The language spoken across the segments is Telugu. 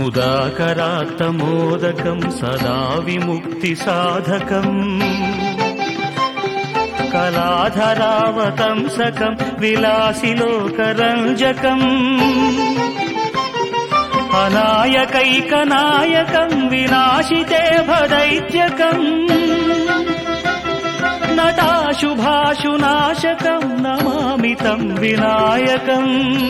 ముదాకరాత్తమోదకం సదా విముక్తి సాధకం కళాధరావతంసకం విలాసిలోకరంజకం అనాయకైకనాయకం వినాశితే భదైత్యకం నటాశుభాశునాశకం నమామి తం వినాయకం.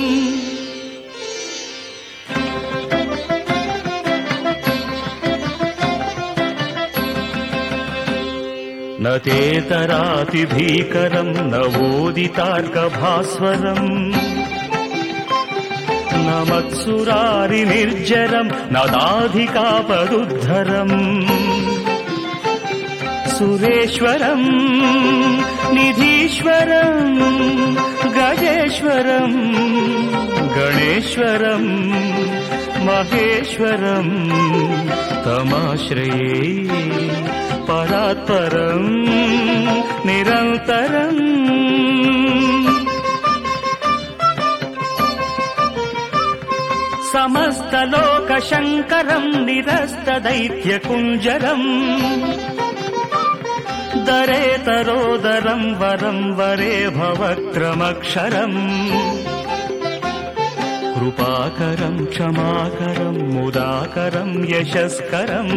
నతేతరాతిభీకరం నవోదితార్కభాస్వరం నమత్సురారి నిర్జరం నదాధికాపదుద్ధరం సురేశ్వరం నిధీశ్వరం గజేశ్వరం గణేశ్వరం మహేశ్వరం తమాశ్రయే పరాత్పరం నిరంతరం. సమస్తలోకశంకరం నిరస్తదైత్యకుంజరం దరేతరోదరం వరం వరే భవక్రమక్షరం కృపాకరం క్షమాకరం ముదాకరం యశస్కరం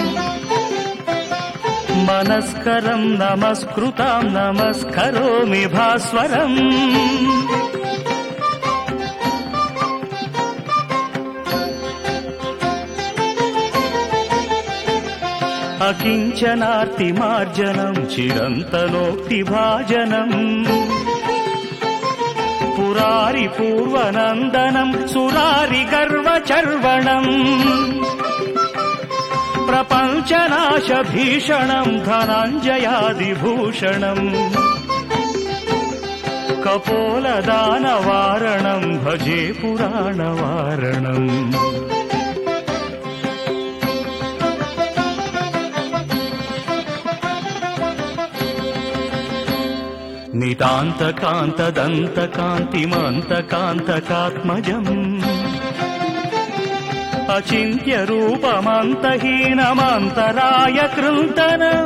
మనస్కరం నమస్కృతాం నమస్కరోమి భాస్వరం. అకించనార్తిమార్జనం చిరంతనోక్తిభాజనం పురారి పూర్వనందనం సురారి గర్వచర్వణం ప్రపంచనాశభీషణం ధనంజయాదిభూషణం కపోలదానవారణం భజే పురాణవారణం. నితాంతకాంతదంతకాంతిమంతకాంతకాత్మజం అచింత్యరూపమంతహీనమంతరాయ కృంతనం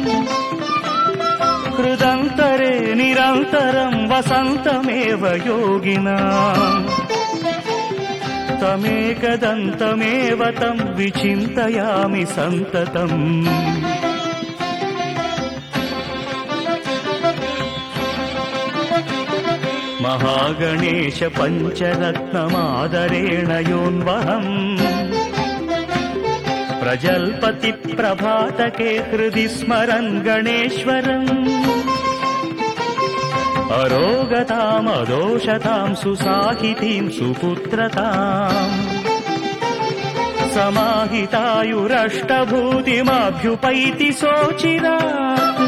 హృదంతరే నిరంతరం వసంతమేవ యోగినాం తమేకదంతమేవ తం విచింతయామి సంతతం. మహాగణేశ పంచరత్నమాదరేణ యోన్వహం ప్రజల్పతి ప్రభాతకే హృది స్మరన్ గణేశ్వరం అరోగతామదోషతాం సుసాహితీం సుపుత్రతాం సమాహితాయురష్టభూతిమభ్యుపైతి శోచిరాత్.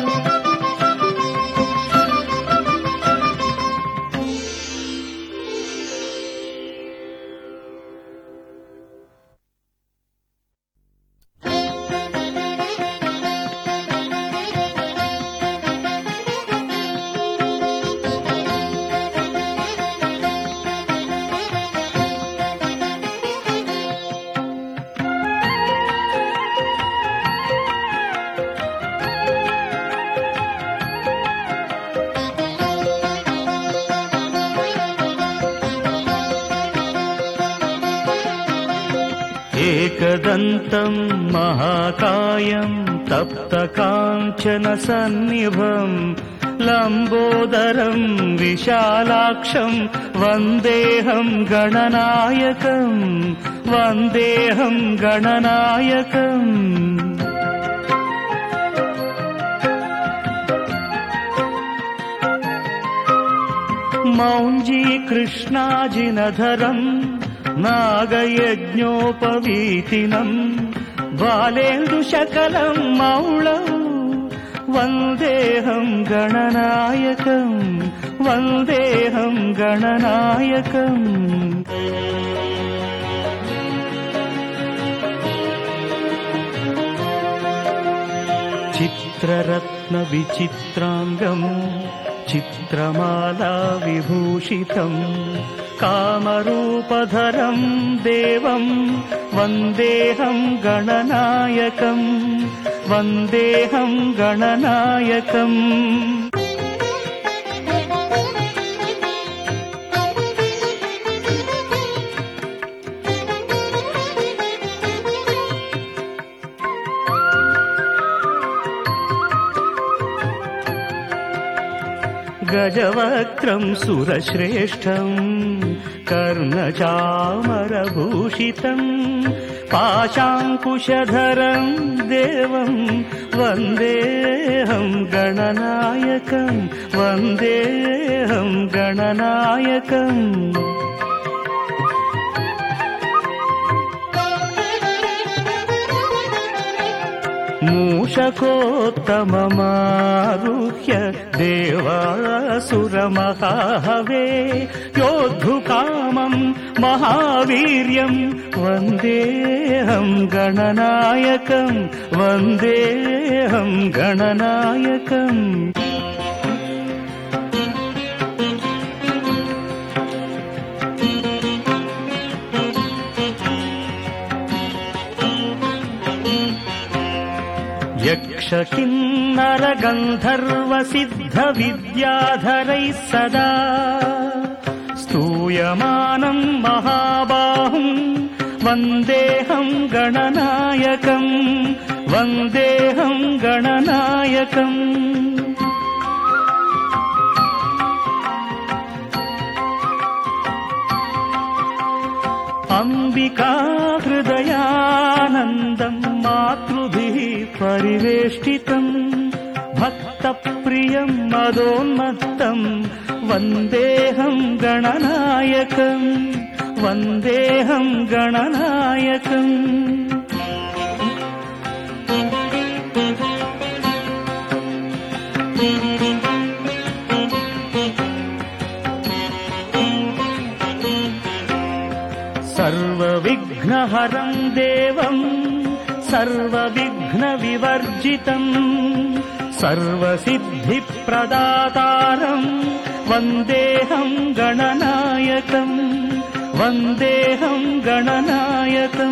एकदन्तं महाकायं तप्तकाञ्चनसन्निभं लम्बोदरं विशालाक्षं वन्देऽहं गणनायकं वन्देऽहं गणनायकम्. मौञ्जी कृष्णाजिनधरं नागयज्ञोपवीतिनं बालेन्दुशकलं मौळं वन्देऽहं गणनायकं वन्देऽहं गणनायकम्. चित्ररत्नविचित्राङ्गं चित्रमाला विभूषितं कामरूपधरं देवं వందేహం గణనాయకం వందేహం గణనాయకం. గజవక్త్రం సురశ్రేష్టం కర్ణచామరభూషితం పాశాంకుశధరం దేవం వందేహం గణనాయకం వందేహం గణనాయకం. మూషకోత్తమమారుహ్య దేవాసురమహాహవే యోద్ధుకామం మహావీర్యం వందేహం గణనాయకం వందేహం గణనాయకం. యక్ష కిన్నర గంధర్వ సిద్ధ విద్యాధరైః సదా స్తూయమానం మహాబాహుం వందేహం గణనాయకం వందేహం గణనాయకం. అంబికా హృదయానందం మాతృభిః పరివేష్టితం భక్తప్రియం మదోన్మత్తం వందేహం గణనాయకం వందేహం గణనాయకం. సర్వవిఘ్నహరం దేవం సర్వవిఘ్నవివర్జితం సర్వసిద్ధిప్రదాతారం వందేహం గణనాయకం వందేహం గణనాయకం.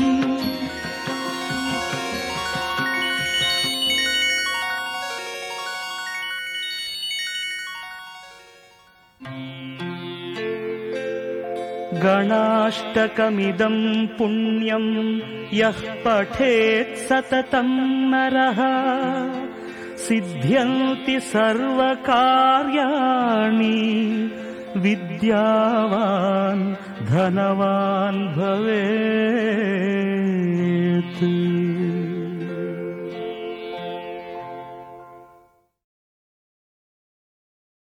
గణాష్టకమిదం పుణ్యం యః పఠేత్ సతతం నరః సిద్ధ్యంతి సర్వకార్యాణి విద్యావాన్ ధనవాన్ భవేత్.